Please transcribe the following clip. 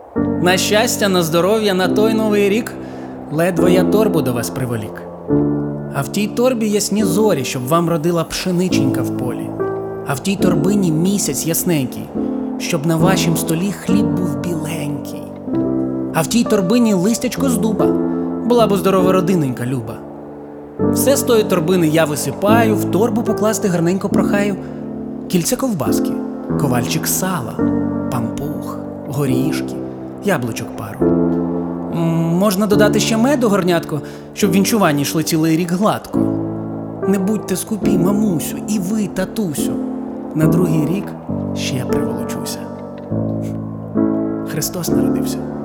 На щастя, на здоров'я, на той новий рік ледве я торбу до вас приволік. А в тій торбі ясні зорі, щоб вам родила пшениченька в полі. А в тій торбині місяць ясненький, щоб на вашім столі хліб був біленький. А в тій торбині листячко з дуба, була б здорова родиненька люба. Все з тої торбини я висипаю, в торбу покласти гарненько прохаю. Кільце ковбаски, ковальчик сала, пампух, горішки, яблучок пару. Можна додати ще меду, горнятко, щоб вінчування йшли цілий рік гладко. Не будьте скупі, мамусю, і ви, татусю, на другий рік ще приволочуся. Христос народився.